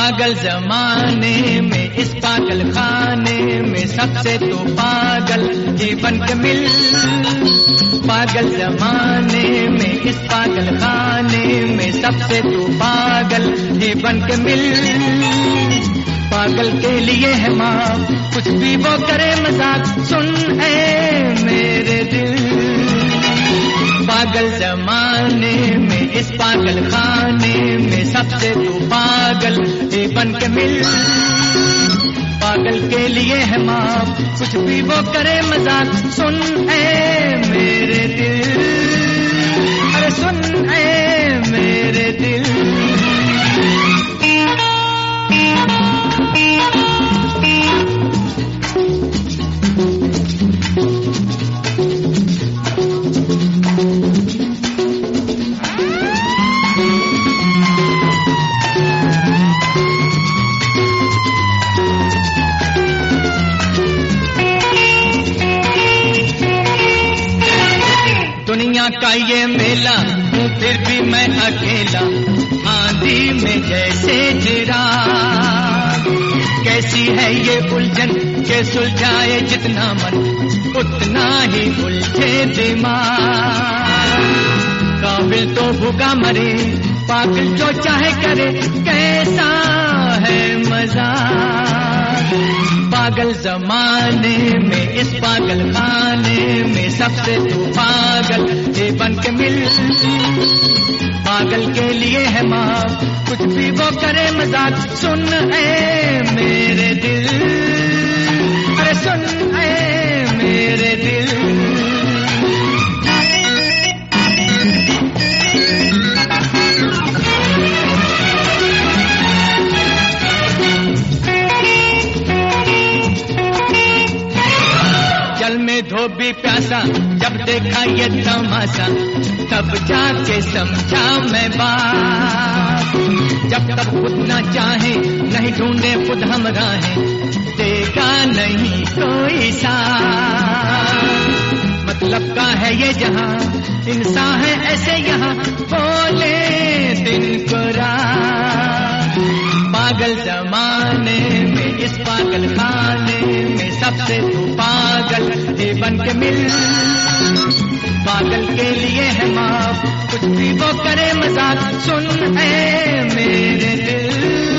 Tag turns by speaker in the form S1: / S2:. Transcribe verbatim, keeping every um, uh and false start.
S1: पागल जमाने में, इस पागल खाने में सबसे तो पागल जीवन के मिल। पागल जमाने में, इस पागल खाने में सबसे तो पागल जीवन के मिल। पागल के लिए है माँ कुछ भी वो करे मजाक, सुन है मेरे दिल। पागल जमाने में, इस पागल खाने में सबसे तो पागल जीवन के मिल। पागल के लिए है माँ कुछ भी वो करे मजाक, सुन है मेरे दिल। अरे सुन है मेरे दिल। दुनिया का ये मेला हूँ फिर भी मैं अकेला, आंधी में जैसे चिराग। कैसी है ये उलझन के सुलझाए जितना मन, उतना ही उलझे दिमाग। काबिल तो भूखा मरे, पागल जो चाहे करे, कैसा है मजा। पागल जमाने में, इस पागल खाने में सबसे तो पागल जीवन के मिल। पागल के लिए है माँ कुछ भी वो करे मजाक, सुन है मेरे दिल। अरे सुन है मेरे दिल। धोबी प्यासा जब देखा ये तमाशा, तब जाके समझा मैं बात। जब तक खुद न चाहे नहीं ढूंढे खुद हम राहें, देगा नहीं कोई साथ। मतलब का है ये जहां, इंसान है ऐसे यहाँ, बोले दिन को रात। पागल जमाने में, इस पागल खाने में सबसे तो पागल जीवन के मिल। पागल के लिए है माँ कुछ भी वो करे मजाक, सुन है मेरे दिल।